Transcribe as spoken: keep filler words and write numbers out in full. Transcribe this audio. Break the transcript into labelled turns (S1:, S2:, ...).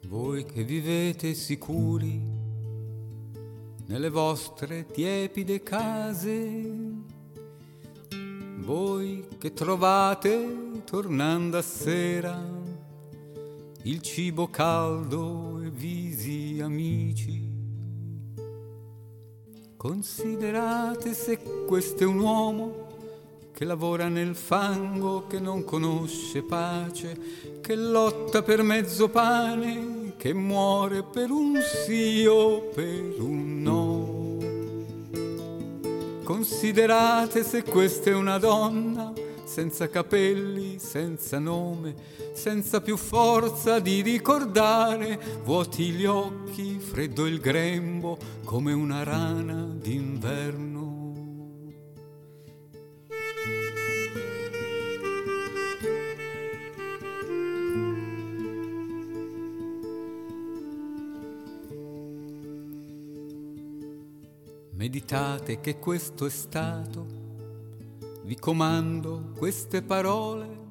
S1: Voi che vivete sicuri nelle vostre tiepide case, voi che trovate, tornando a sera, il cibo caldo e visi amici, considerate se questo è un uomo che lavora nel fango, che non conosce pace, che lotta per mezzo pane, che muore per un sì o per un no. Considerate se questa è una donna senza capelli, senza nome, senza più forza di ricordare, vuoti gli occhi, freddo il grembo, come una rana d'inverno. Meditate che questo è stato, vi comando queste parole